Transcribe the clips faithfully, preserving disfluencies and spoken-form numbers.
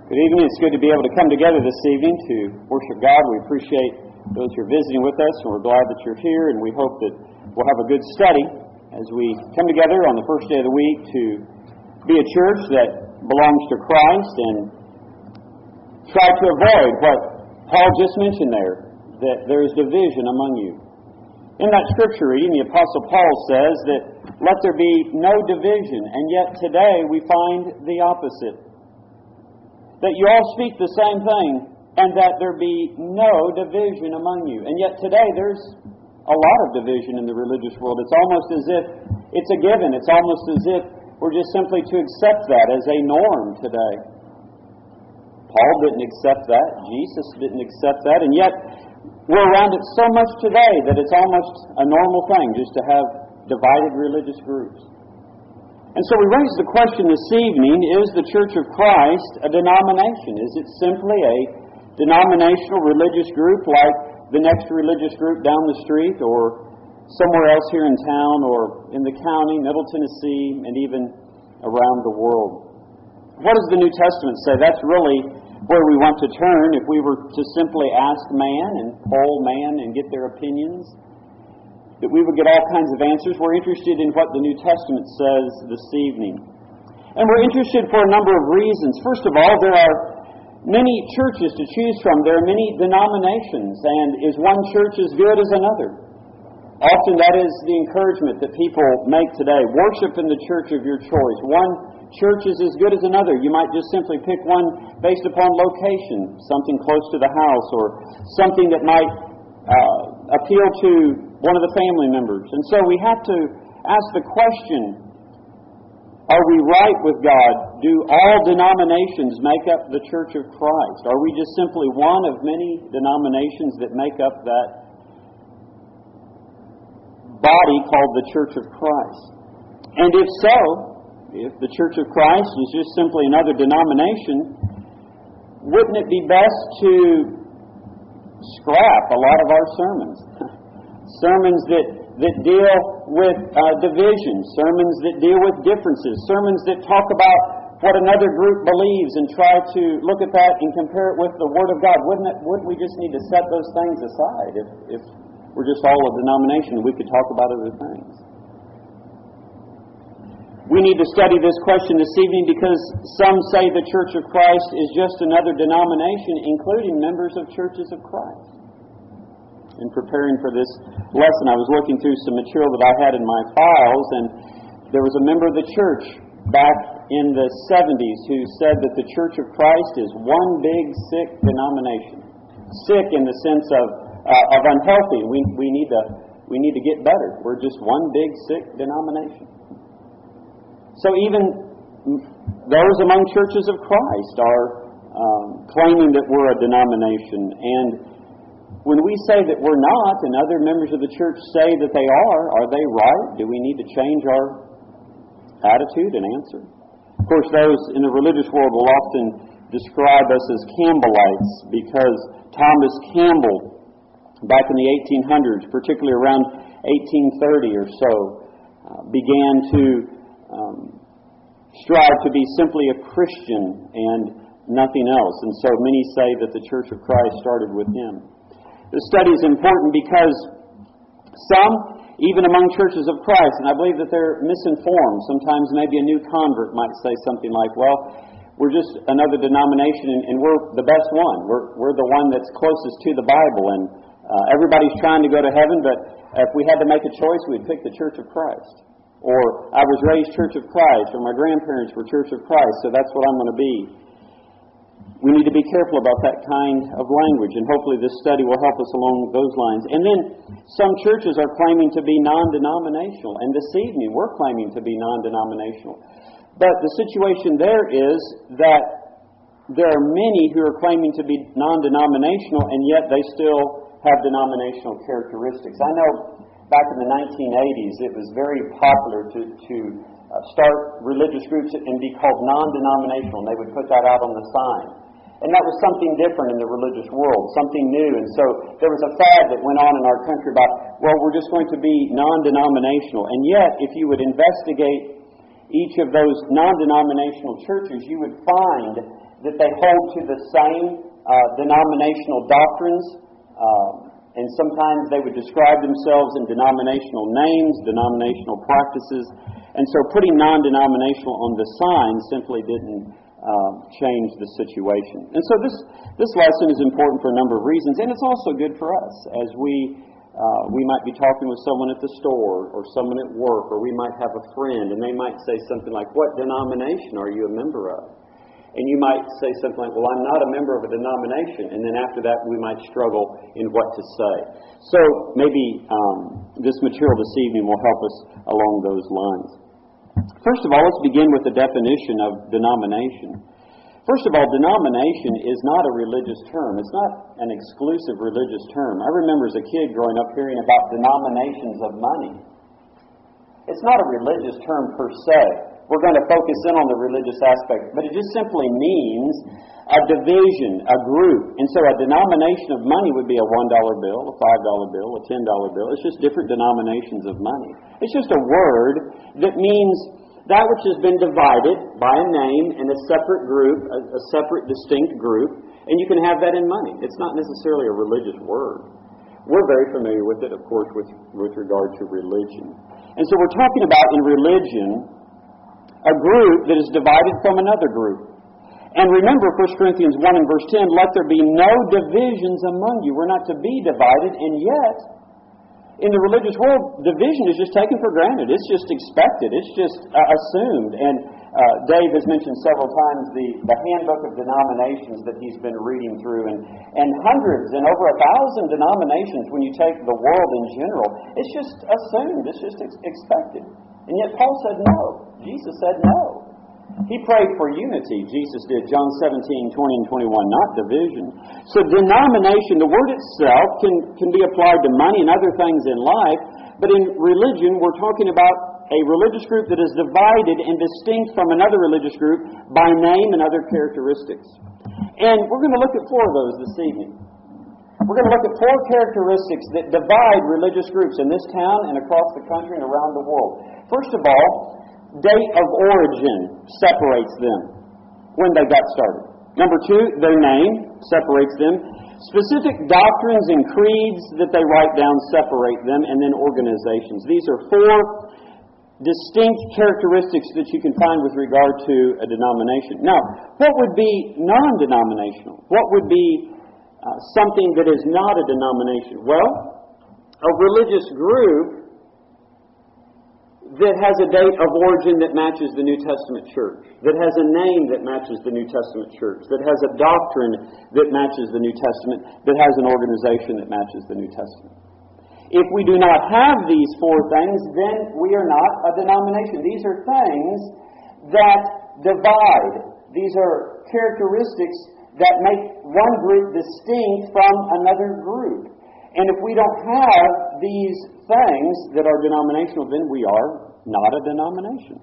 Good evening. It's good to be able to come together this evening to worship God. We appreciate those who are visiting with us, and we're glad that you're here, and we hope that we'll have a good study as we come together on the first day of the week to be a church that belongs to Christ and try to avoid what Paul just mentioned there, that there is division among you. In that scripture reading, the Apostle Paul says that let there be no division, and yet today we find the opposite. That you all speak the same thing, and that there be no division among you. And yet today there's a lot of division in the religious world. It's almost as if it's a given. It's almost as if we're just simply to accept that as a norm today. Paul didn't accept that. Jesus didn't accept that. And yet we're around it so much today that it's almost a normal thing just to have divided religious groups. And so we raise the question this evening, is the Church of Christ a denomination? Is it simply a denominational religious group like the next religious group down the street or somewhere else here in town or in the county, Middle Tennessee, and even around the world? What does the New Testament say? That's really where we want to turn if we were to simply ask man and poll man and get their opinions. That we would get all kinds of answers. We're interested in what the New Testament says this evening. And we're interested for a number of reasons. First of all, there are many churches to choose from. There are many denominations, and is one church as good as another? Often that is the encouragement that people make today. Worship in the church of your choice. One church is as good as another. You might just simply pick one based upon location, something close to the house, or something that might uh, appeal to one of the family members. And so we have to ask the question, are we right with God? Do all denominations make up the Church of Christ? Are we just simply one of many denominations that make up that body called the Church of Christ? And if so, if the Church of Christ is just simply another denomination, wouldn't it be best to scrap a lot of our sermons? Sermons that, that deal with uh, division, sermons that deal with differences, sermons that talk about what another group believes and try to look at that and compare it with the Word of God. Wouldn't it, wouldn't we just need to set those things aside if, if we're just all a denomination and we could talk about other things? We need to study this question this evening because some say the Church of Christ is just another denomination, including members of churches of Christ. In preparing for this lesson, I was looking through some material that I had in my files, and there was a member of the church back in the seventies who said that the Church of Christ is one big sick denomination. Sick in the sense of uh, of unhealthy. We we need to we need to get better. We're just one big sick denomination. So even those among churches of Christ are um, claiming that we're a denomination. And when we say that we're not, and other members of the church say that they are, are they right? Do we need to change our attitude and answer? Of course, those in the religious world will often describe us as Campbellites because Thomas Campbell, back in the eighteen hundreds, particularly around eighteen thirty or so, uh, began to um, strive to be simply a Christian and nothing else. And so many say that the Church of Christ started with him. This study is important because some, even among churches of Christ, and I believe that they're misinformed. Sometimes maybe a new convert might say something like, well, we're just another denomination and, and we're the best one. We're, we're the one that's closest to the Bible, and uh, everybody's trying to go to heaven, but if we had to make a choice, we'd pick the Church of Christ. Or I was raised Church of Christ, or my grandparents were Church of Christ, so that's what I'm going to be. We need to be careful about that kind of language, and hopefully this study will help us along those lines. And then some churches are claiming to be non-denominational, and this evening we're claiming to be non-denominational. But the situation there is that there are many who are claiming to be non-denominational, and yet they still have denominational characteristics. I know back in the nineteen eighties it was very popular to, to uh, start religious groups and be called non-denominational, and they would put that out on the sign. And that was something different in the religious world, something new. And so there was a fad that went on in our country about, well, we're just going to be non-denominational. And yet, if you would investigate each of those non-denominational churches, you would find that they hold to the same uh, denominational doctrines, uh, and sometimes they would describe themselves in denominational names, denominational practices, and so putting non-denominational on the sign simply didn't uh, change the situation. And so this, this lesson is important for a number of reasons, and it's also good for us as we Uh, we might be talking with someone at the store or someone at work, or we might have a friend and they might say something like, "What denomination are you a member of?" And you might say something like, "Well, I'm not a member of a denomination." And then after that we might struggle in what to say. So maybe um, this material this evening will help us along those lines. First of all, let's begin with the definition of denomination. First of all, denomination is not a religious term. It's not an exclusive religious term. I remember as a kid growing up hearing about denominations of money. It's not a religious term per se. We're going to focus in on the religious aspect, but it just simply means a division, a group. And so a denomination of money would be a one dollar bill, a five dollar bill, a ten dollar bill. It's just different denominations of money. It's just a word that means that which has been divided by a name and a separate group, a, a separate distinct group, and you can have that in money. It's not necessarily a religious word. We're very familiar with it, of course, with, with regard to religion. And so we're talking about in religion a group that is divided from another group. And remember First Corinthians one and verse ten, "Let there be no divisions among you." We're not to be divided, and yet in the religious world, division is just taken for granted. It's just expected. It's just uh, assumed. And uh, Dave has mentioned several times the, the handbook of denominations that he's been reading through. And, and hundreds and over a thousand denominations when you take the world in general. It's just assumed. It's just ex- expected. And yet Paul said no. Jesus said no. He prayed for unity. Jesus did. John seventeen, twenty and twenty-one, not division. So denomination, the word itself can, can be applied to money and other things in life, but in religion we're talking about a religious group that is divided and distinct from another religious group by name and other characteristics. And we're going to look at four of those this evening. We're going to look at four characteristics that divide religious groups in this town and across the country and around the world. First of all, date of origin separates them, when they got started. Number two, their name separates them. Specific doctrines and creeds that they write down separate them, and then organizations. These are four distinct characteristics that you can find with regard to a denomination. Now, what would be non-denominational? What would be uh, something that is not a denomination? Well, a religious group that has a date of origin that matches the New Testament church, that has a name that matches the New Testament church, that has a doctrine that matches the New Testament, that has an organization that matches the New Testament. If we do not have these four things, then we are not a denomination. These are things that divide. These are characteristics that make one group distinct from another group. And if we don't have these things that are denominational, then we are not a denomination.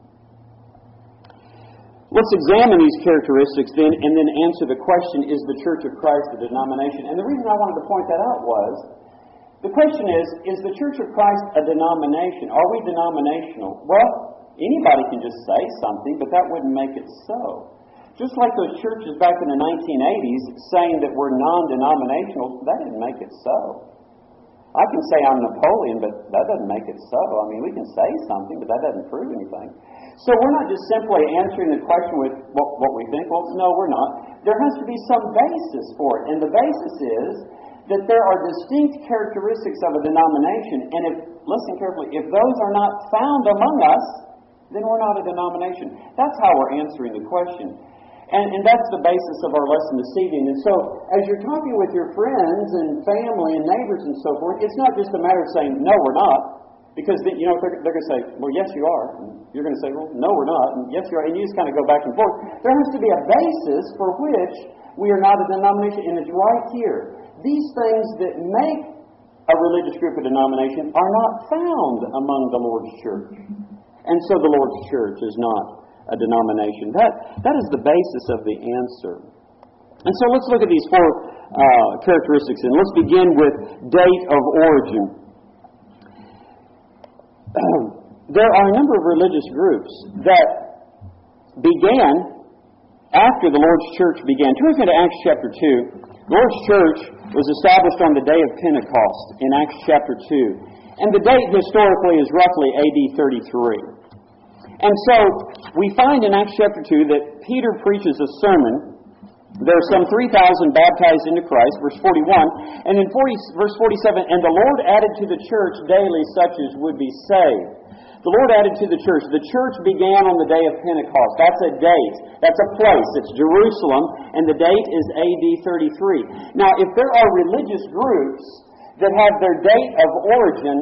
Let's examine these characteristics then and then answer the question, is the Church of Christ a denomination? And the reason I wanted to point that out was, the question is, is the Church of Christ a denomination? Are we denominational? Well, anybody can just say something, but that wouldn't make it so. Just like those churches back in the nineteen eighties saying that we're non-denominational, that didn't make it so. I can say I'm Napoleon, but that doesn't make it so. I mean, we can say something, but that doesn't prove anything. So we're not just simply answering the question with what, what we think. Well, no, we're not. There has to be some basis for it. And the basis is that there are distinct characteristics of a denomination. And if, listen carefully, if those are not found among us, then we're not a denomination. That's how we're answering the question. And, and that's the basis of our lesson this evening. And so, as you're talking with your friends and family and neighbors and so forth, it's not just a matter of saying, no, we're not. Because, then, you know, they're, they're going to say, well, yes, you are. And you're going to say, well, no, we're not. And yes, you are. And you just kind of go back and forth. There has to be a basis for which we are not a denomination. And it's right here. These things that make a religious group a denomination are not found among the Lord's church. And so the Lord's church is not a denomination. That that is the basis of the answer. And so let's look at these four uh, characteristics, and let's begin with date of origin. there are a number of religious groups that began after the Lord's Church began. Turn with me to Acts chapter two. The Lord's Church was established on the day of Pentecost in Acts chapter two. And the date historically is roughly A D thirty-three. And so we find in Acts chapter two that Peter preaches a sermon. There are some three thousand baptized into Christ, verse forty-one. And in forty, verse forty-seven, and the Lord added to the church daily such as would be saved. The Lord added to the church. The church began on the day of Pentecost. That's a date. That's a place. It's Jerusalem. And the date is A D thirty-three. Now, if there are religious groups that have their date of origin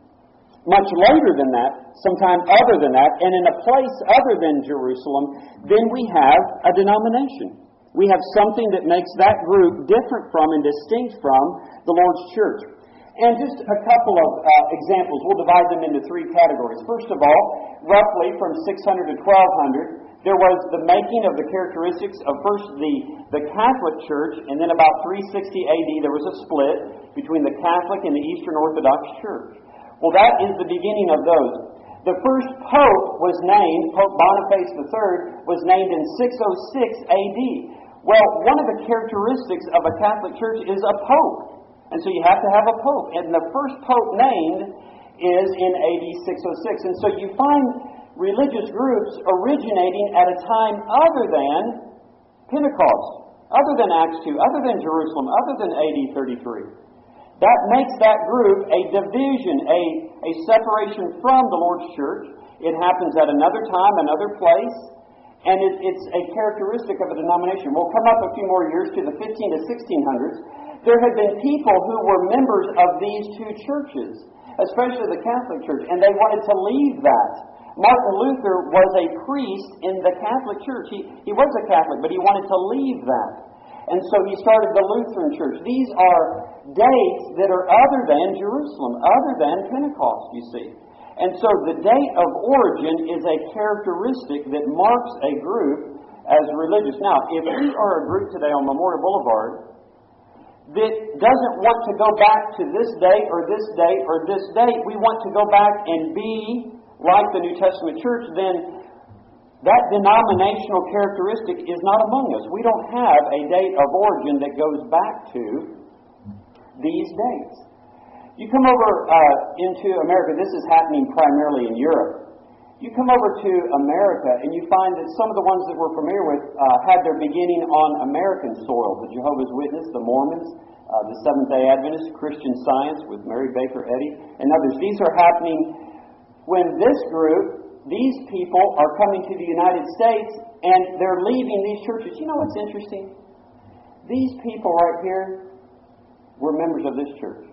much later than that, sometime other than that, and in a place other than Jerusalem, then we have a denomination. We have something that makes that group different from and distinct from the Lord's church. And just a couple of uh, examples. We'll divide them into three categories. First of all, roughly from six hundred to twelve hundred, there was the making of the characteristics of first the, the Catholic Church, and then about three sixty A D there was a split between the Catholic and the Eastern Orthodox Church. Well, that is the beginning of those. The first Pope was named, Pope Boniface the third, was named in six oh six A D. Well, one of the characteristics of a Catholic Church is a Pope. And so you have to have a Pope. And the first Pope named is in A D six oh six. And so you find religious groups originating at a time other than Pentecost, other than Acts two, other than Jerusalem, other than A D thirty-three. That makes that group a division, a, a separation from the Lord's church. It happens at another time, another place, and it, it's a characteristic of a denomination. We'll come up a few more years to the fifteen to sixteen hundreds. There had been people who were members of these two churches, especially the Catholic Church, and they wanted to leave that. Martin Luther was a priest in the Catholic Church. He, he was a Catholic, but he wanted to leave that. And so he started the Lutheran Church. These are dates that are other than Jerusalem, other than Pentecost, you see. And so the date of origin is a characteristic that marks a group as religious. Now, if we are a group today on Memorial Boulevard that doesn't want to go back to this date or this date or this date, we want to go back and be like the New Testament church, then that denominational characteristic is not among us. We don't have a date of origin that goes back to these dates. You come over uh, into America, this is happening primarily in Europe. You come over to America and you find that some of the ones that we're familiar with uh, had their beginning on American soil. The Jehovah's Witness, the Mormons, uh, the Seventh-day Adventists, Christian Science with Mary Baker Eddy, and others. These are happening when this group, these people are coming to the United States and they're leaving these churches. You know what's interesting? These people right here were members of this church.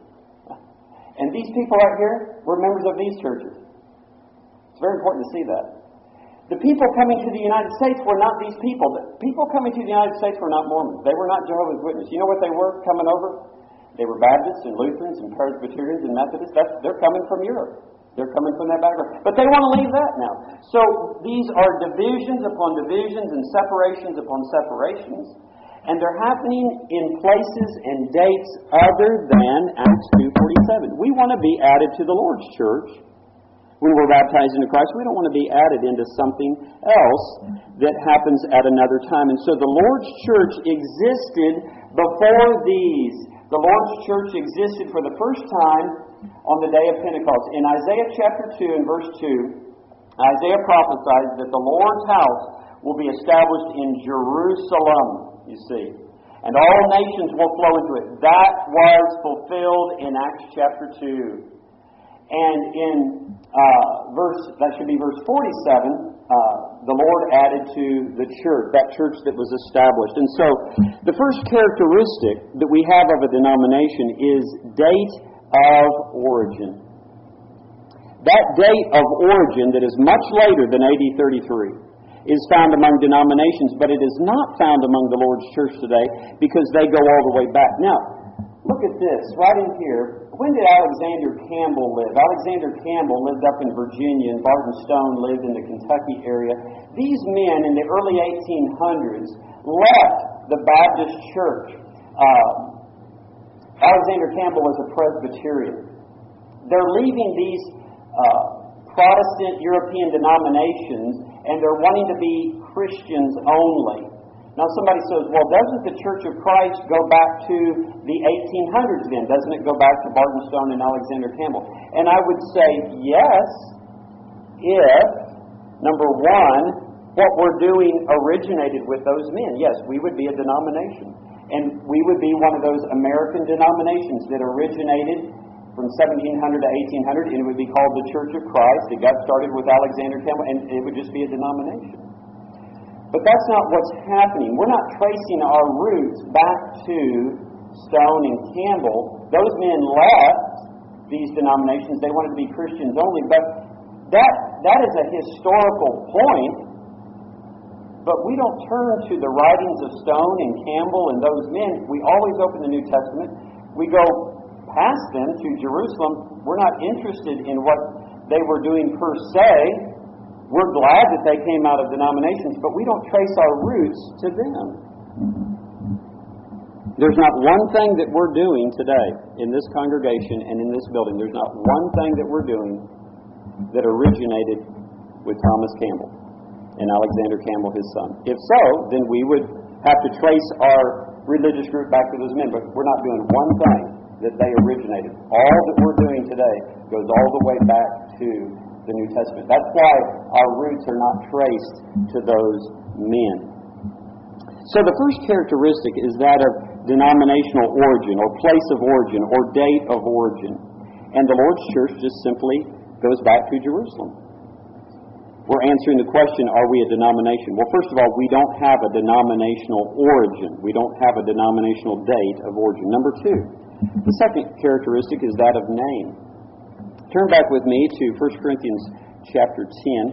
And these people right here were members of these churches. It's very important to see that. The people coming to the United States were not these people. The people coming to the United States were not Mormons. They were not Jehovah's Witnesses. You know what they were coming over? They were Baptists and Lutherans and Presbyterians and Methodists. That's, they're coming from Europe. They're coming from that background. But they want to leave that now. So these are divisions upon divisions and separations upon separations. And they're happening in places and dates other than Acts two forty-seven. We want to be added to the Lord's church. When we're baptized into Christ, we don't want to be added into something else that happens at another time. And so the Lord's church existed before these. The Lord's church existed for the first time on the day of Pentecost. In Isaiah chapter two and verse two, Isaiah prophesies that the Lord's house will be established in Jerusalem, you see. And all nations will flow into it. That was fulfilled in Acts chapter two. And in uh, verse, that should be verse forty-seven, uh, the Lord added to the church, that church that was established. And so, the first characteristic that we have of a denomination is date of origin. That date of origin that is much later than A D thirty-three is found among denominations, but it is not found among the Lord's church today because they go all the way back. Now, look at this, right in here. When did Alexander Campbell live? Alexander Campbell lived up in Virginia, and Barton Stone lived in the Kentucky area. These men in the early eighteen hundreds left the Baptist church. Uh, Alexander Campbell was a Presbyterian. They're leaving these uh, Protestant European denominations, and they're wanting to be Christians only. Now somebody says, well, doesn't the Church of Christ go back to the eighteen hundreds then? Doesn't it go back to Barton Stone and Alexander Campbell? And I would say yes, if, number one, what we're doing originated with those men. Yes, we would be a denomination. And we would be one of those American denominations that originated from seventeen hundred to eighteen hundred, and it would be called the Church of Christ. It got started with Alexander Campbell, and it would just be a denomination. But that's not what's happening. We're not tracing our roots back to Stone and Campbell. Those men left these denominations. They wanted to be Christians only. But that that is a historical point. But we don't turn to the writings of Stone and Campbell and those men. We always open the New Testament. We go past them to Jerusalem. We're not interested in what they were doing per se. We're glad that they came out of denominations, but we don't trace our roots to them. There's not one thing that we're doing today in this congregation and in this building. There's not one thing that we're doing that originated with Thomas Campbell and Alexander Campbell, his son. If so, then we would have to trace our religious group back to those men, but we're not doing one thing that they originated. All that we're doing today goes all the way back to the New Testament. That's why our roots are not traced to those men. So the first characteristic is that of denominational origin, or place of origin, or date of origin. And the Lord's church just simply goes back to Jerusalem. We're answering the question, are we a denomination? Well, first of all, we don't have a denominational origin. We don't have a denominational date of origin. Number two, the second characteristic is that of name. Turn back with me to First Corinthians chapter ten.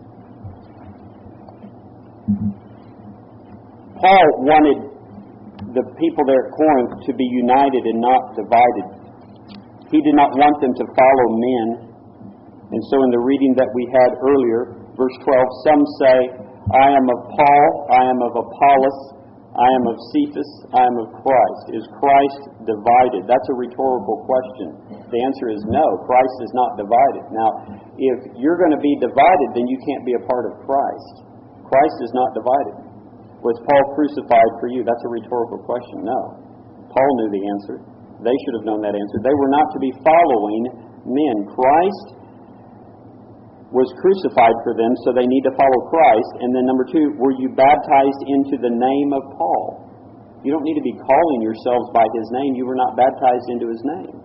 Paul wanted the people there at Corinth to be united and not divided. He did not want them to follow men. And so in the reading that we had earlier, verse twelve, some say, I am of Paul, I am of Apollos, I am of Cephas, I am of Christ. Is Christ divided? That's a rhetorical question. The answer is no, Christ is not divided. Now, if you're going to be divided, then you can't be a part of Christ. Christ is not divided. Was Paul crucified for you? That's a rhetorical question. No. Paul knew the answer. They should have known that answer. They were not to be following men. Christ was crucified for them, so they need to follow Christ. And then number two, were you baptized into the name of Paul? You don't need to be calling yourselves by his name. You were not baptized into his name.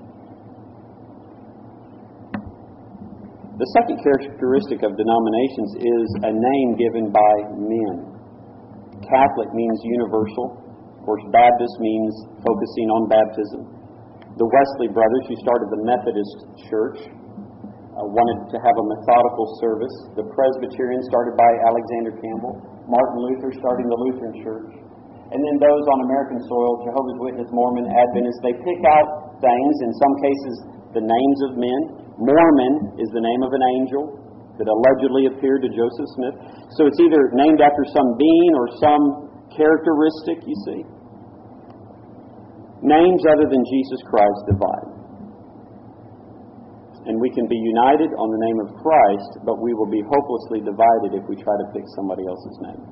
The second characteristic of denominations is a name given by men. Catholic means universal. Of course, Baptist means focusing on baptism. The Wesley brothers, who started the Methodist Church, uh, wanted to have a methodical service. The Presbyterians, started by Alexander Campbell. Martin Luther, starting the Lutheran Church. And then those on American soil, Jehovah's Witness, Mormon, Adventist, they pick out things, in some cases the names of men. Mormon is the name of an angel that allegedly appeared to Joseph Smith. So it's either named after some being or some characteristic, you see. Names other than Jesus Christ divide. And we can be united on the name of Christ, but we will be hopelessly divided if we try to pick somebody else's name.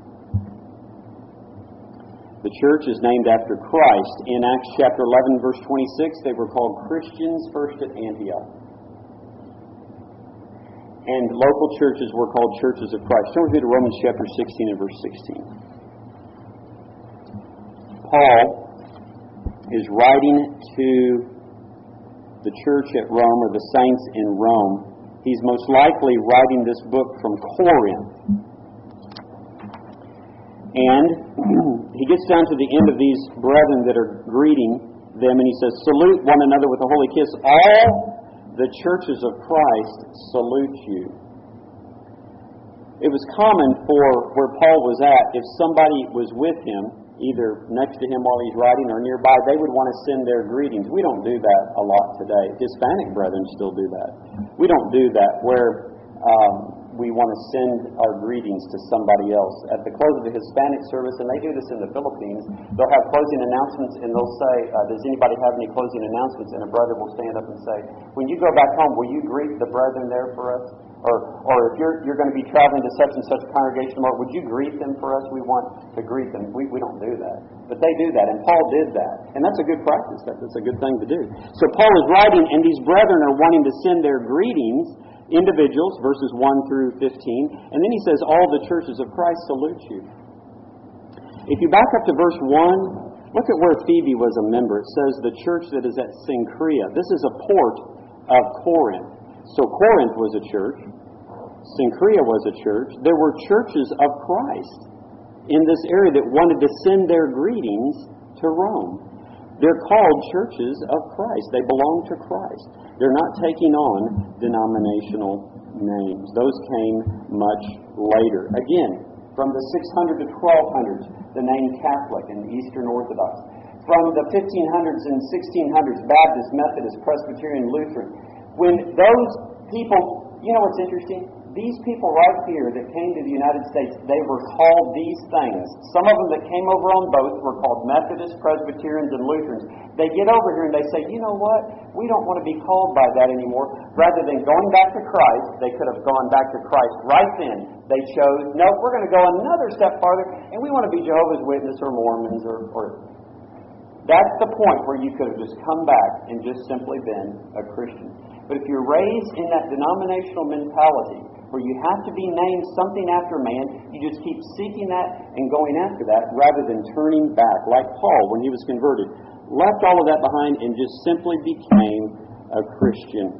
The church is named after Christ. In Acts chapter eleven, verse twenty-six, they were called Christians first at Antioch. And local churches were called churches of Christ. Turn with me to Romans chapter sixteen and verse sixteen. Paul is writing to the church at Rome, or the saints in Rome. He's most likely writing this book from Corinth. And he gets down to the end of these brethren that are greeting them, and he says, salute one another with a holy kiss. All the churches of Christ salute you. It was common for where Paul was at, if somebody was with him, either next to him while he's writing or nearby, they would want to send their greetings. We don't do that a lot today. Hispanic brethren still do that. We don't do that where um, we want to send our greetings to somebody else. At the close of the Hispanic service, and they do this in the Philippines, they'll have closing announcements, and they'll say, uh, does anybody have any closing announcements? And a brother will stand up and say, when you go back home, will you greet the brethren there for us? Or, or if you're you're going to be traveling to such and such congregation tomorrow, would you greet them for us? We want to greet them. We, we don't do that. But they do that, and Paul did that. And that's a good practice. That, that's a good thing to do. So Paul is writing, and these brethren are wanting to send their greetings, individuals, verses one through fifteen. And then he says, all the churches of Christ salute you. If you back up to verse one, look at where Phoebe was a member. It says the church that is at Cenchrea. This is a port of Corinth. So Corinth was a church. Cenchrea was a church. There were churches of Christ in this area that wanted to send their greetings to Rome. They're called churches of Christ. They belong to Christ. They're not taking on denominational names. Those came much later. Again, from the six hundred to twelve hundreds, the name Catholic and Eastern Orthodox. From the fifteen hundreds and sixteen hundreds, Baptist, Methodist, Presbyterian, Lutheran. When those people, you know what's interesting? These people right here that came to the United States, they were called these things. Some of them that came over on boats were called Methodists, Presbyterians, and Lutherans. They get over here and they say, you know what? We don't want to be called by that anymore. Rather than going back to Christ, they could have gone back to Christ right then. They chose, no, we're going to go another step farther, and we want to be Jehovah's Witnesses or Mormons or... or That's the point where you could have just come back and just simply been a Christian. But if you're raised in that denominational mentality, where you have to be named something after man, you just keep seeking that and going after that rather than turning back, like Paul when he was converted. Left all of that behind and just simply became a Christian.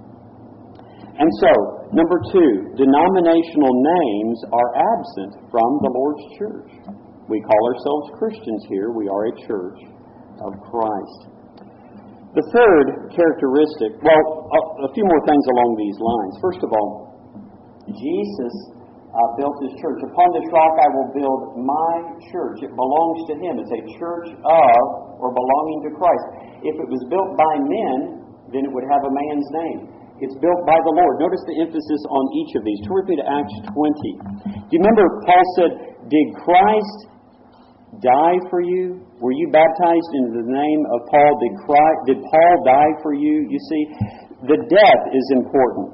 And so, number two, denominational names are absent from the Lord's church. We call ourselves Christians here. We are a church of Christ. The third characteristic, well, a few more things along these lines. First of all, Jesus uh, built His church. Upon this rock I will build my church. It belongs to Him. It's a church of or belonging to Christ. If it was built by men, then it would have a man's name. It's built by the Lord. Notice the emphasis on each of these. Turn with me to Acts twenty. Do you remember Paul said, did Christ die for you? Were you baptized in the name of Paul? Did Christ, did Paul die for you? You see, the death is important.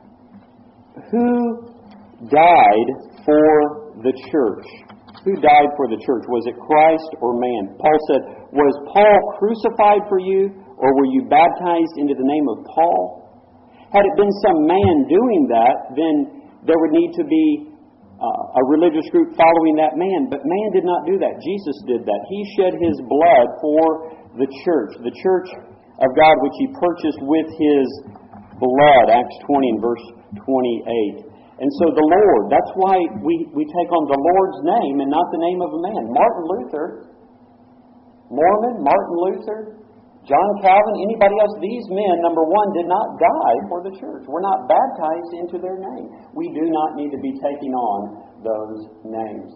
Who died for the church? Who died for the church? Was it Christ or man? Paul said, was Paul crucified for you, or were you baptized into the name of Paul? Had it been some man doing that, then there would need to be uh, a religious group following that man. But man did not do that. Jesus did that. He shed His blood for the church, the church of God, which He purchased with His blood, Acts twenty and verse twenty-eight. And so the Lord, that's why we, we take on the Lord's name and not the name of a man. Martin Luther, Mormon, Martin Luther, John Calvin, anybody else, these men, number one, did not die for the church. We're not baptized into their name. We do not need to be taking on those names.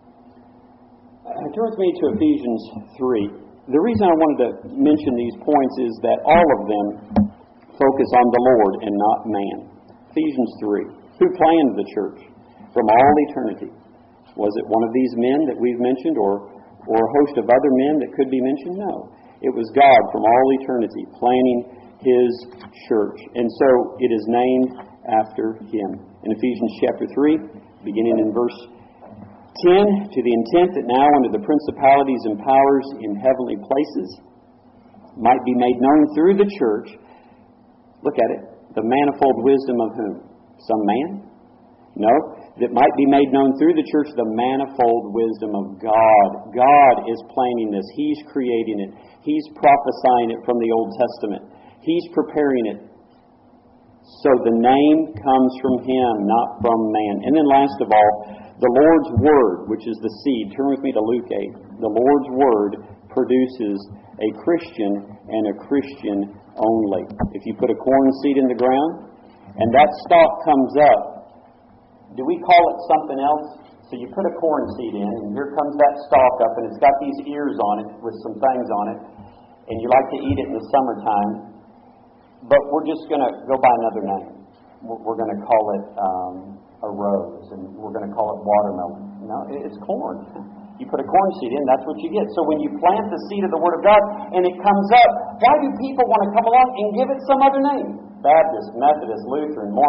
Turn with me to Ephesians three. The reason I wanted to mention these points is that all of them focus on the Lord and not man. Ephesians three. Who planned the church from all eternity? Was it one of these men that we've mentioned, or, or a host of other men that could be mentioned? No. It was God from all eternity planning His church. And so it is named after Him. In Ephesians chapter three, beginning in verse ten, to the intent that now under the principalities and powers in heavenly places might be made known through the church, look at it, the manifold wisdom of whom? Some man? No. That might be made known through the church the manifold wisdom of God. God is planning this. He's creating it. He's prophesying it from the Old Testament. He's preparing it. So the name comes from Him, not from man. And then last of all, the Lord's Word, which is the seed. Turn with me to Luke eight. The Lord's Word produces a Christian and a Christian only. If you put a corn seed in the ground, and that stalk comes up, do we call it something else? So you put a corn seed in, and here comes that stalk up, and it's got these ears on it with some things on it, and you like to eat it in the summertime, but we're just going to go by another name. We're going to call it um, a rose, and we're going to call it watermelon. No, it's corn. You put a corn seed in, that's what you get. So when you plant the seed of the Word of God, and it comes up, why do people want to come along and give it some other name? Baptist, Methodist, Lutheran, Mormon.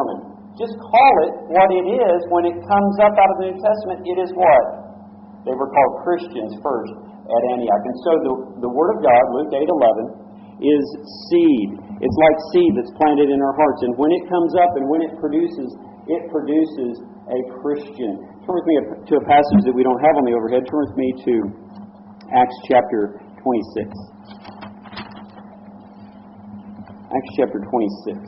Just call it what it is. When it comes up out of the New Testament, it is what? They were called Christians first at Antioch. And so the, the Word of God, Luke eight eleven, is seed. It's like seed that's planted in our hearts. And when it comes up and when it produces, it produces a Christian. Turn with me to a passage that we don't have on the overhead. Turn with me to Acts chapter twenty-six. Acts chapter twenty-six.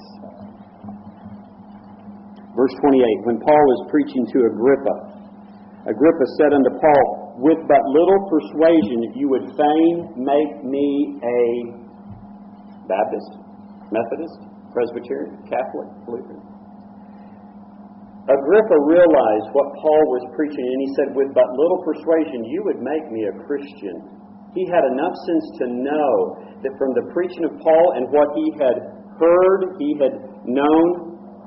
Verse twenty-eight. When Paul was preaching to Agrippa, Agrippa said unto Paul, with but little persuasion you would fain make me a Baptist, Methodist, Presbyterian, Catholic, Lutheran. Agrippa realized what Paul was preaching, and he said, with but little persuasion you would make me a Christian. He had enough sense to know that from the preaching of Paul and what he had heard, he had known,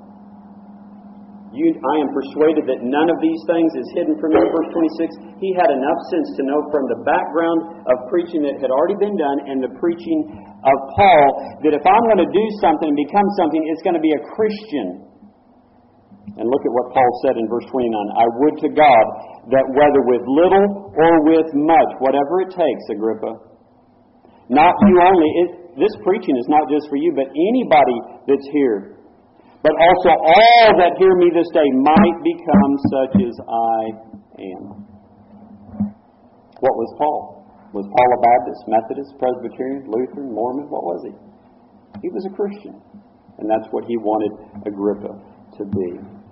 You, I am persuaded that none of these things is hidden from you. Verse twenty-six, he had enough sense to know from the background of preaching that had already been done and the preaching of Paul that if I'm going to do something and become something, it's going to be a Christian. And look at what Paul said in verse twenty-nine. I would to God that whether with little or with much, whatever it takes, Agrippa, not you only, it, this preaching is not just for you, but anybody that's here, but also all that hear me this day might become such as I am. What was Paul? Was Paul a Baptist, Methodist, Presbyterian, Lutheran, Mormon? What was he? He was a Christian. And that's what he wanted Agrippa to be.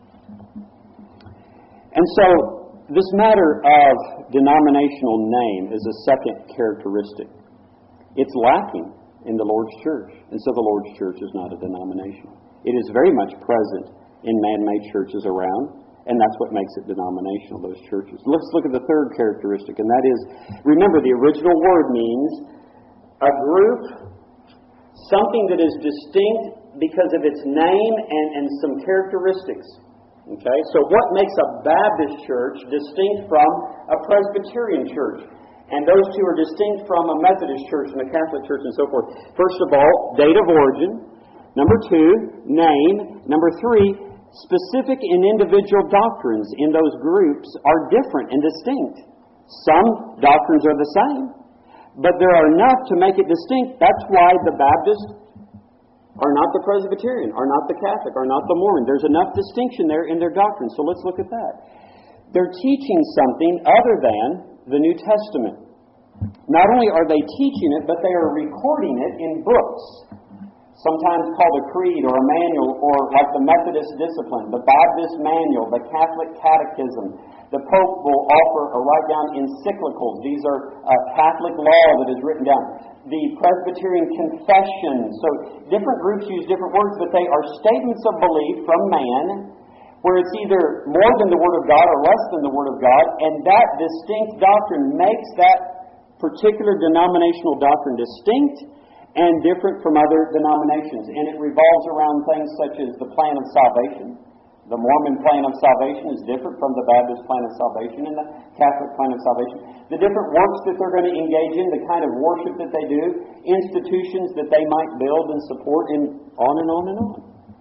And so, this matter of denominational name is a second characteristic. It's lacking in the Lord's church. And so the Lord's church is not a denomination. It is very much present in man-made churches around, and that's what makes it denominational, those churches. Let's look at the third characteristic, and that is, remember, the original word means a group, something that is distinct because of its name and, and some characteristics. Okay, so what makes a Baptist church distinct from a Presbyterian church? And those two are distinct from a Methodist church and a Catholic church and so forth. First of all, date of origin. Number two, name. Number three, specific and individual doctrines in those groups are different and distinct. Some doctrines are the same, but there are enough to make it distinct. That's why the Baptists are not the Presbyterian, are not the Catholic, are not the Mormon. There's enough distinction there in their doctrine. So let's look at that. They're teaching something other than the New Testament. Not only are they teaching it, but they are recording it in books, sometimes called a creed or a manual, or like the Methodist discipline, the Baptist manual, the Catholic catechism. The Pope will offer or write down encyclicals. These are uh, Catholic law that is written down. The Presbyterian confession. So different groups use different words, but they are statements of belief from man, where it's either more than the Word of God or less than the Word of God, and that distinct doctrine makes that particular denominational doctrine distinct and different from other denominations. And it revolves around things such as the plan of salvation. The Mormon plan of salvation is different from the Baptist plan of salvation and the Catholic plan of salvation. The different works that they're going to engage in, the kind of worship that they do, institutions that they might build and support, and on and on and on.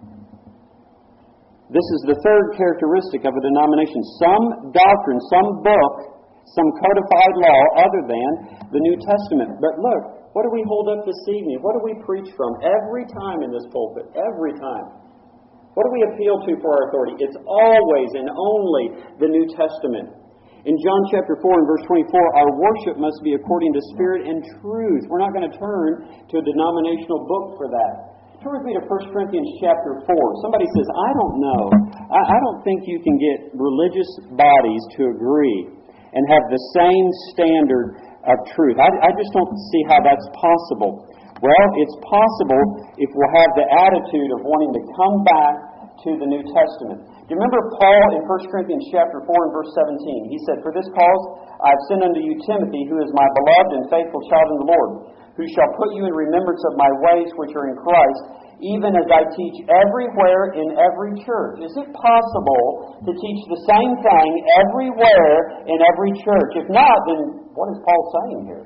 This is the third characteristic of a denomination. Some doctrine, some book, some codified law other than the New Testament. But look, what do we hold up this evening? What do we preach from every time in this pulpit? Every time. What do we appeal to for our authority? It's always and only the New Testament. In John chapter four and verse twenty-four, our worship must be according to spirit and truth. We're not going to turn to a denominational book for that. Turn with me to First Corinthians chapter four. Somebody says, I don't know. I, I don't think you can get religious bodies to agree and have the same standard of truth. I, I just don't see how that's possible. Well, it's possible if we'll have the attitude of wanting to come back to the New Testament. Do you remember Paul in First Corinthians chapter four and verse seventeen? He said, for this cause I have sent unto you Timothy, who is my beloved and faithful child in the Lord, who shall put you in remembrance of my ways which are in Christ, even as I teach everywhere in every church. Is it possible to teach the same thing everywhere in every church? If not, then what is Paul saying here?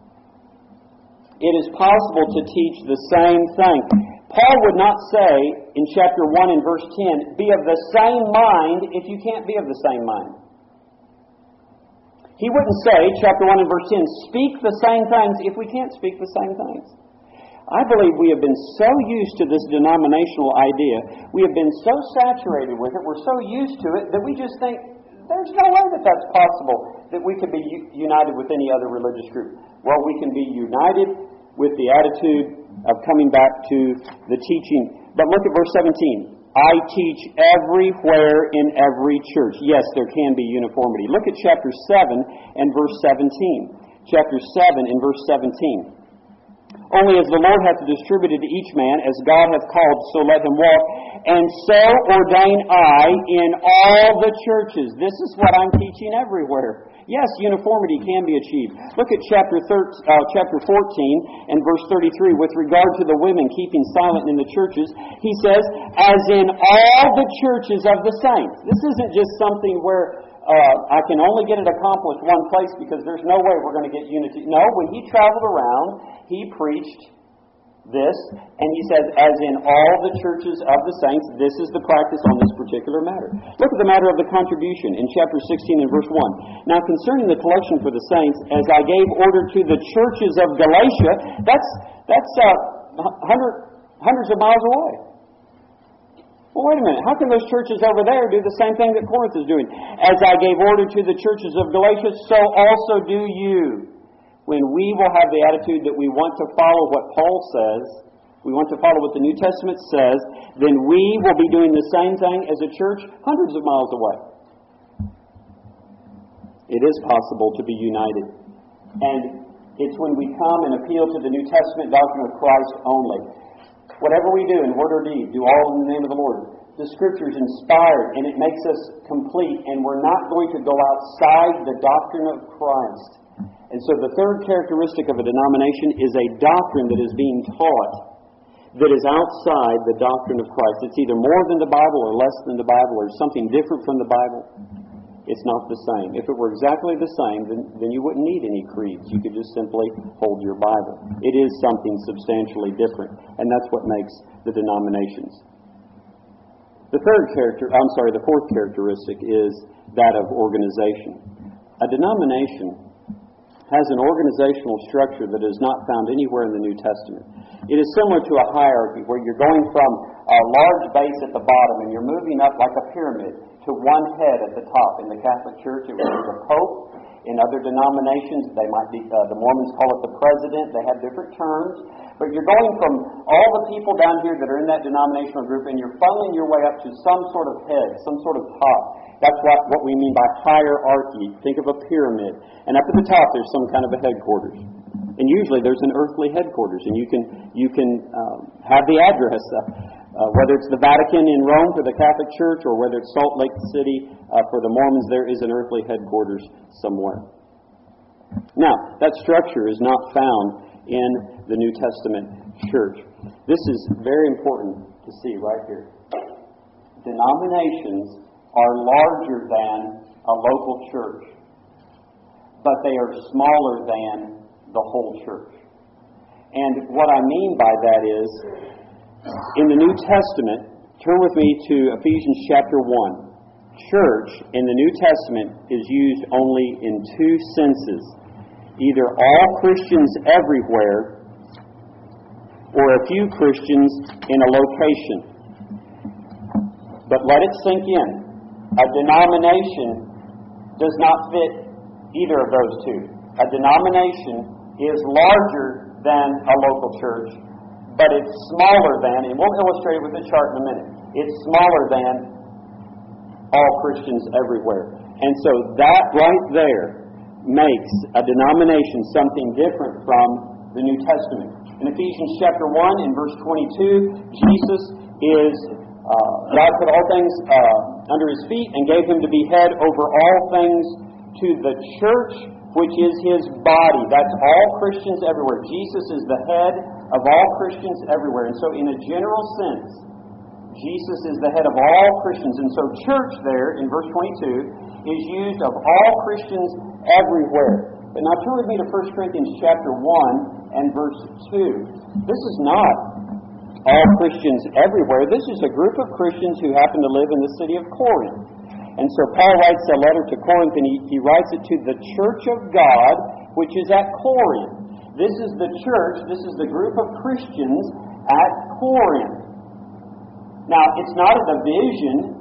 It is possible to teach the same thing. Paul would not say in chapter one and verse ten, be of the same mind if you can't be of the same mind. He wouldn't say, chapter one and verse ten, speak the same things if we can't speak the same things. I believe we have been so used to this denominational idea, we have been so saturated with it, we're so used to it, that we just think, there's no way that that's possible, that we could be united with any other religious group. Well, we can be united with the attitude of coming back to the teaching. But look at verse seventeen. I teach everywhere in every church. Yes, there can be uniformity. Look at chapter seven and verse seventeen. Chapter seven and verse seventeen. Only as the Lord hath distributed to each man, as God hath called, so let him walk. And so ordain I in all the churches. This is what I'm teaching everywhere. Yes, uniformity can be achieved. Look at chapter thirteen, uh, chapter fourteen and verse thirty-three. With regard to the women keeping silent in the churches, he says, as in all the churches of the saints. This isn't just something where uh, I can only get it accomplished one place because there's no way we're going to get unity. No, when he traveled around, he preached this, and he says, as in all the churches of the saints, this is the practice on this particular matter. Look at the matter of the contribution in chapter sixteen and verse one. Now concerning the collection for the saints, as I gave order to the churches of Galatia, that's that's uh, hundred, hundreds of miles away. Well, wait a minute. How can those churches over there do the same thing that Corinth is doing? As I gave order to the churches of Galatia, so also do you. When we will have the attitude that we want to follow what Paul says, we want to follow what the New Testament says, then we will be doing the same thing as a church hundreds of miles away. It is possible to be united. And it's when we come and appeal to the New Testament doctrine of Christ only. Whatever we do in word or deed, do all in the name of the Lord. The Scripture is inspired and it makes us complete, and we're not going to go outside the doctrine of Christ. And so the third characteristic of a denomination is a doctrine that is being taught that is outside the doctrine of Christ. It's either more than the Bible or less than the Bible or something different from the Bible. It's not the same. If it were exactly the same, then, then you wouldn't need any creeds. You could just simply hold your Bible. It is something substantially different, and that's what makes the denominations. The third character, I'm sorry, the fourth characteristic is that of organization. A denomination has an organizational structure that is not found anywhere in the New Testament. It is similar to a hierarchy where you're going from a large base at the bottom and you're moving up like a pyramid to one head at the top. In the Catholic Church, it was the Pope. In other denominations, they might be, uh, the Mormons call it the President. They have different terms. But you're going from all the people down here that are in that denominational group and you're funneling your way up to some sort of head, some sort of top. That's what, what we mean by hierarchy. Think of a pyramid. And up at the top, there's some kind of a headquarters. And usually there's an earthly headquarters. And you can you can um, have the address, uh, uh, whether it's the Vatican in Rome for the Catholic Church or whether it's Salt Lake City uh, for the Mormons, there is an earthly headquarters somewhere. Now, that structure is not found in the New Testament church. This is very important to see right here. Denominations are larger than a local church, but they are smaller than the whole church. And what I mean by that is, in the New Testament, turn with me to Ephesians chapter one. Church in the New Testament is used only in two senses. Either all Christians everywhere, or a few Christians in a location. But let it sink in. A denomination does not fit either of those two. A denomination is larger than a local church, but it's smaller than, and we'll illustrate it with the chart in a minute, it's smaller than all Christians everywhere. And so that right there makes a denomination something different from the New Testament. In Ephesians chapter one, in verse twenty-two, Jesus is, uh, God put all things uh, under His feet and gave Him to be head over all things to the church, which is His body. That's all Christians everywhere. Jesus is the head of all Christians everywhere. And so in a general sense, Jesus is the head of all Christians. And so church there, in verse twenty-two, is used of all Christians everywhere. But now turn with me to First Corinthians chapter one and verse two. This is not all Christians everywhere. This is a group of Christians who happen to live in the city of Corinth. And so Paul writes a letter to Corinth, and he, he writes it to the church of God, which is at Corinth. This is the church, this is the group of Christians at Corinth. Now, it's not a division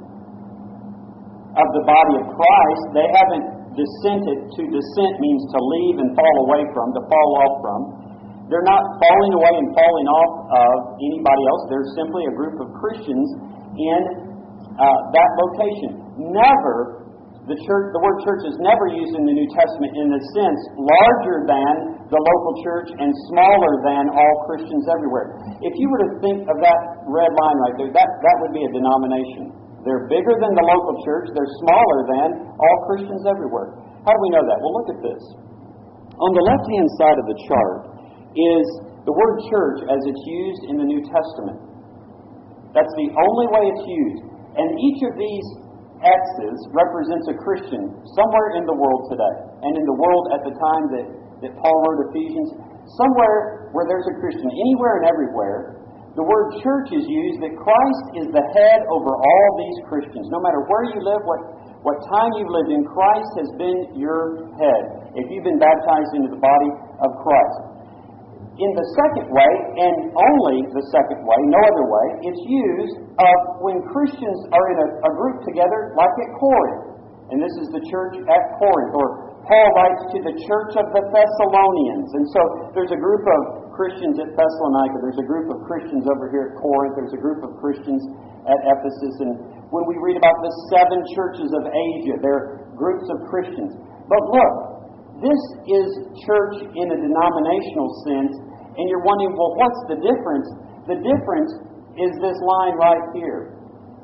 of the body of Christ. They haven't dissented. To dissent means to leave and fall away from, to fall off from. They're not falling away and falling off of anybody else. They're simply a group of Christians in uh, that location. Never, the church, the word church is never used in the New Testament in the sense larger than the local church and smaller than all Christians everywhere. If you were to think of that red line right there, that, that would be a denomination. They're bigger than the local church. They're smaller than all Christians everywhere. How do we know that? Well, look at this. On the left-hand side of the chart is the word church as it's used in the New Testament. That's the only way it's used. And each of these X's represents a Christian somewhere in the world today. And in the world at the time that, that Paul wrote Ephesians, somewhere where there's a Christian, anywhere and everywhere, the word church is used that Christ is the head over all these Christians. No matter where you live, what, what time you've lived in, Christ has been your head if you've been baptized into the body of Christ. In the second way, and only the second way, no other way, it's used of when Christians are in a, a group together, like at Corinth. And this is the church at Corinth. Or Paul writes to the church of the Thessalonians. And so there's a group of Christians at Thessalonica. There's a group of Christians over here at Corinth. There's a group of Christians at Ephesus. And when we read about the seven churches of Asia, they're groups of Christians. But look, this is church in a denominational sense, and you're wondering, well, what's the difference? The difference is this line right here.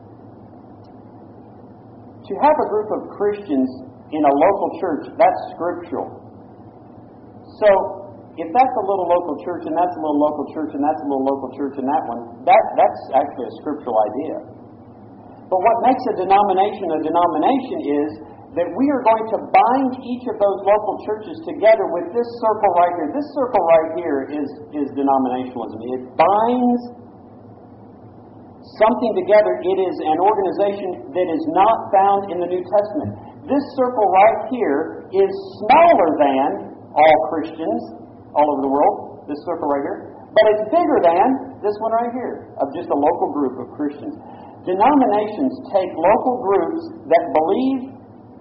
To have a group of Christians in a local church, that's scriptural. So, if that's a little local church, and that's a little local church, and that's a little local church, and that one, that, that's actually a scriptural idea. But what makes a denomination a denomination is that we are going to bind each of those local churches together with this circle right here. This circle right here is, is denominationalism. It binds something together. It is an organization that is not found in the New Testament. This circle right here is smaller than all Christians all over the world, this circle right here, but it's bigger than this one right here, of just a local group of Christians. Denominations take local groups that believe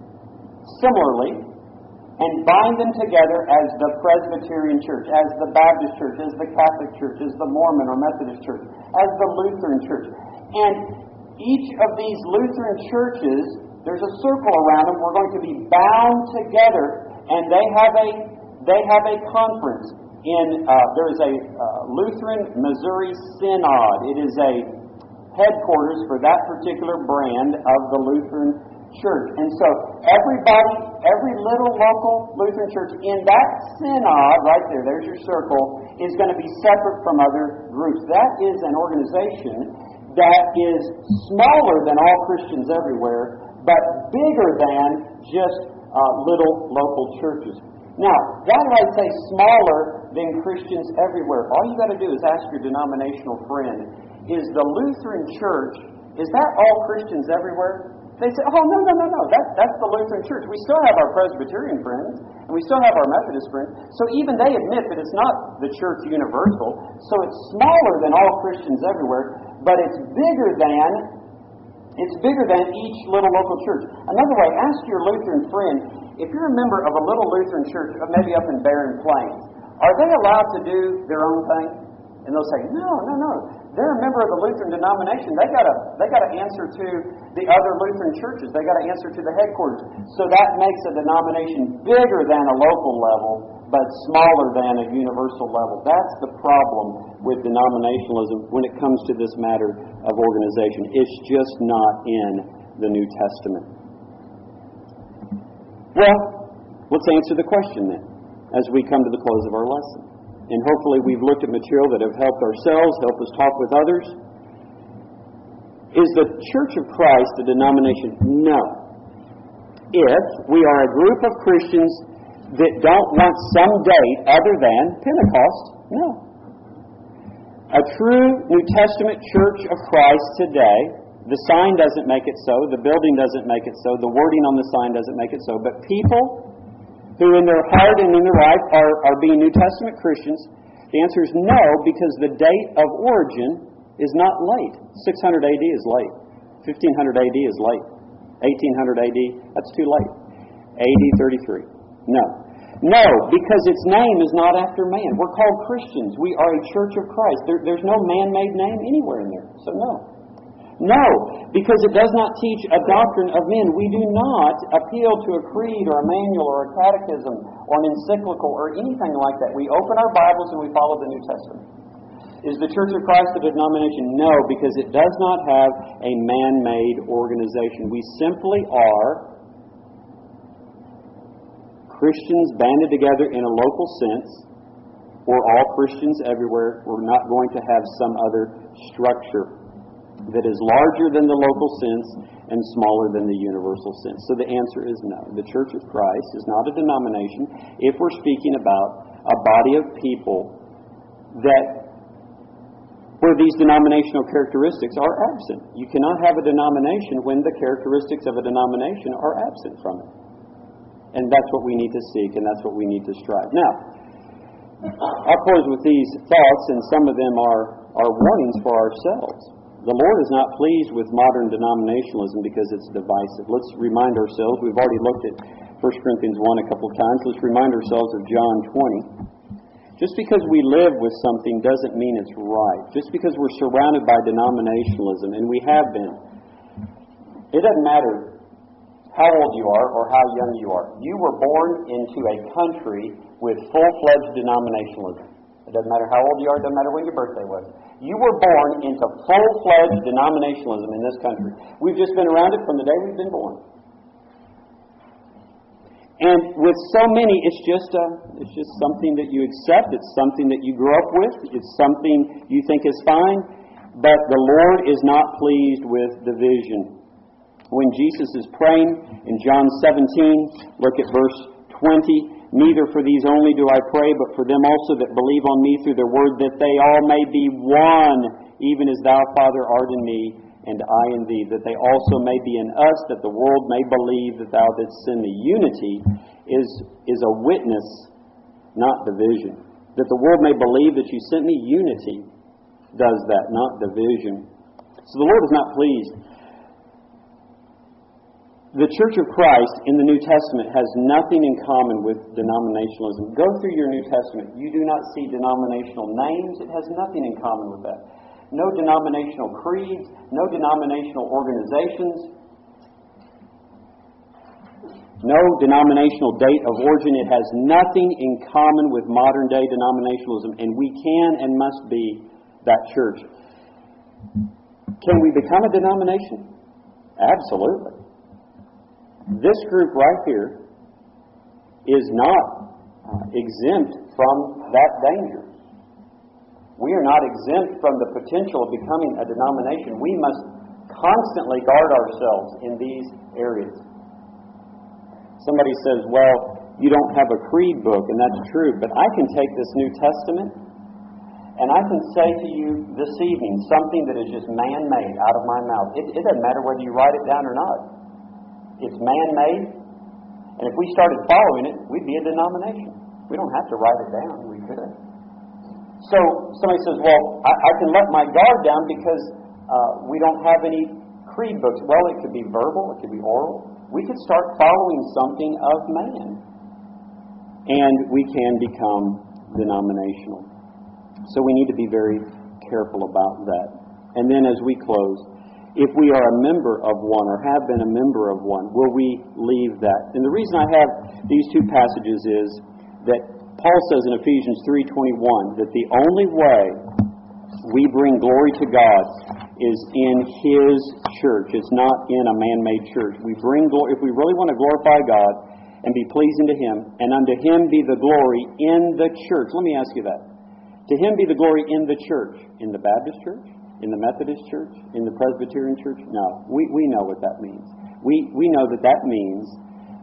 similarly and bind them together as the Presbyterian Church, as the Baptist Church, as the Catholic Church, as the Mormon or Methodist Church, as the Lutheran Church. And each of these Lutheran churches, there's a circle around them. We're going to be bound together, and they have a they have a conference. In uh, there is a uh, Lutheran Missouri Synod. It is a headquarters for that particular brand of the Lutheran Church. And so everybody, every little local Lutheran church in that synod, right there, there's your circle, is going to be separate from other groups. That is an organization that is smaller than all Christians everywhere, but bigger than just uh, little local churches. Now, why do I say smaller than Christians everywhere? All you got to do is ask your denominational friend, is the Lutheran Church, is that all Christians everywhere? They say, oh, no, no, no, no, that, that's the Lutheran Church. We still have our Presbyterian friends, and we still have our Methodist friends. So even they admit that it's not the church universal. So it's smaller than all Christians everywhere, but it's bigger than, it's bigger than each little local church. Another way, ask your Lutheran friend, if you're a member of a little Lutheran church, maybe up in Barren Plains, are they allowed to do their own thing? And they'll say, no, no, no. They're a member of the Lutheran denomination. They gotta, they gotta answer to the other Lutheran churches. They gotta answer to the headquarters. So that makes a denomination bigger than a local level, but smaller than a universal level. That's the problem with denominationalism when it comes to this matter of organization. It's just not in the New Testament. Well, let's answer the question then, as we come to the close of our lesson. And hopefully we've looked at material that have helped ourselves, helped us talk with others. Is the Church of Christ a denomination? No. If we are a group of Christians that don't want some date other than Pentecost, no. A true New Testament church of Christ today, the sign doesn't make it so, the building doesn't make it so, the wording on the sign doesn't make it so, but people who in their heart and in their life are, are being New Testament Christians, the answer is no, because the date of origin is not late. six hundred A D is late. fifteen hundred A D is late. eighteen hundred A D, that's too late. A D thirty-three. No. No, because its name is not after man. We're called Christians. We are a church of Christ. There, there's no man-made name anywhere in there. So no. No, because it does not teach a doctrine of men. We do not appeal to a creed or a manual or a catechism or an encyclical or anything like that. We open our Bibles and we follow the New Testament. Is the Church of Christ a denomination? No, because it does not have a man-made organization. We simply are Christians banded together in a local sense. We're all Christians everywhere. We're not going to have some other structure that is larger than the local sense and smaller than the universal sense. So the answer is no. The Church of Christ is not a denomination if we're speaking about a body of people that where these denominational characteristics are absent. You cannot have a denomination when the characteristics of a denomination are absent from it. And that's what we need to seek, and that's what we need to strive. Now, I'll close with these thoughts, and some of them are, are warnings for ourselves. The Lord is not pleased with modern denominationalism because it's divisive. Let's remind ourselves, we've already looked at First Corinthians one a couple of times. Let's remind ourselves of John twenty. Just because we live with something doesn't mean it's right. Just because we're surrounded by denominationalism, and we have been, it doesn't matter how old you are or how young you are. You were born into a country with full-fledged denominationalism. It doesn't matter how old you are, it doesn't matter when your birthday was. You were born into full-fledged denominationalism in this country. We've just been around it from the day we've been born. And with so many, it's just a, it's just something that you accept. It's something that you grew up with. It's something you think is fine. But the Lord is not pleased with division. When Jesus is praying in John seventeen, look at verse twenty. Neither for these only do I pray, but for them also that believe on me through their word, that they all may be one, even as thou, Father, art in me, and I in thee, that they also may be in us, that the world may believe that thou didst send me. Unity is, is a witness, not division. That the world may believe that you sent me. Unity does that, not division. So the Lord is not pleased. The Church of Christ in the New Testament has nothing in common with denominationalism. Go through your New Testament. You do not see denominational names. It has nothing in common with that. No denominational creeds, no denominational organizations, no denominational date of origin. It has nothing in common with modern day denominationalism, and we can and must be that church. Can we become a denomination? Absolutely. This group right here is not uh, exempt from that danger. We are not exempt from the potential of becoming a denomination. We must constantly guard ourselves in these areas. Somebody says, well, you don't have a creed book, and that's true, but I can take this New Testament and I can say to you this evening something that is just man-made out of my mouth. It, it doesn't matter whether you write it down or not. It's man-made, and if we started following it, we'd be a denomination. We don't have to write it down. We could. So somebody says, well, I, I can let my guard down because uh, we don't have any creed books. Well, it could be verbal. It could be oral. We could start following something of man, and we can become denominational. So we need to be very careful about that. And then as we close, if we are a member of one or have been a member of one, will we leave that? And the reason I have these two passages is that Paul says in Ephesians three twenty-one that the only way we bring glory to God is in His church. It's not in a man-made church. We bring glory, if we really want to glorify God and be pleasing to Him, and unto Him be the glory in the church. Let me ask you that. To Him be the glory in the church. In the Baptist church? In the Methodist church? In the Presbyterian church? No. We we know what that means. We we know that that means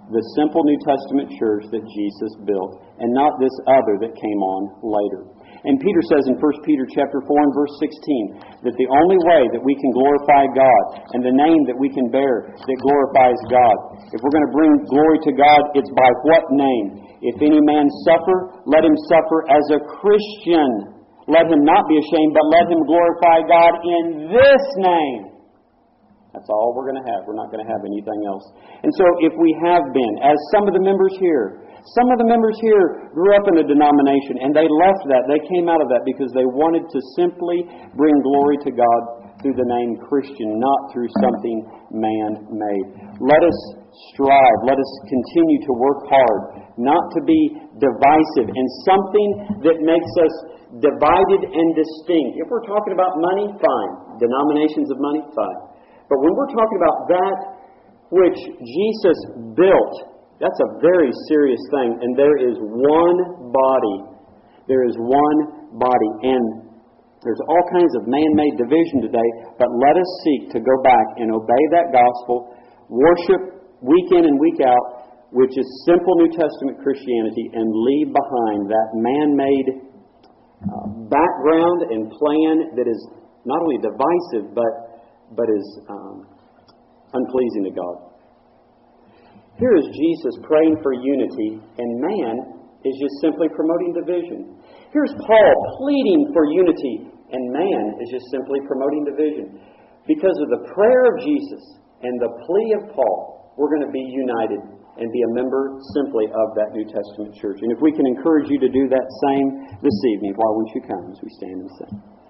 the simple New Testament church that Jesus built, and not this other that came on later. And Peter says in First Peter chapter four and verse sixteen that the only way that we can glorify God and the name that we can bear that glorifies God, if we're going to bring glory to God, it's by what name? If any man suffer, let him suffer as a Christian. Let him not be ashamed, but let him glorify God in this name. That's all we're going to have. We're not going to have anything else. And so if we have been, as some of the members here, some of the members here grew up in a denomination and they left that. They came out of that because they wanted to simply bring glory to God through the name Christian, not through something man-made. Let us strive. Let us continue to work hard, not to be divisive in something that makes us divided and distinct. If we're talking about money, fine. Denominations of money, fine. But when we're talking about that which Jesus built, that's a very serious thing. And there is one body. There is one body. And there's all kinds of man-made division today. But let us seek to go back and obey that gospel, worship week in and week out, which is simple New Testament Christianity, and leave behind that man-made uh, background and plan that is not only divisive, but but is um, unpleasing to God. Here is Jesus praying for unity, and man is just simply promoting division. Here's Paul pleading for unity, and man is just simply promoting division. Because of the prayer of Jesus and the plea of Paul, we're going to be united and be a member simply of that New Testament church. And if we can encourage you to do that same this evening, why won't you come as we stand and sing?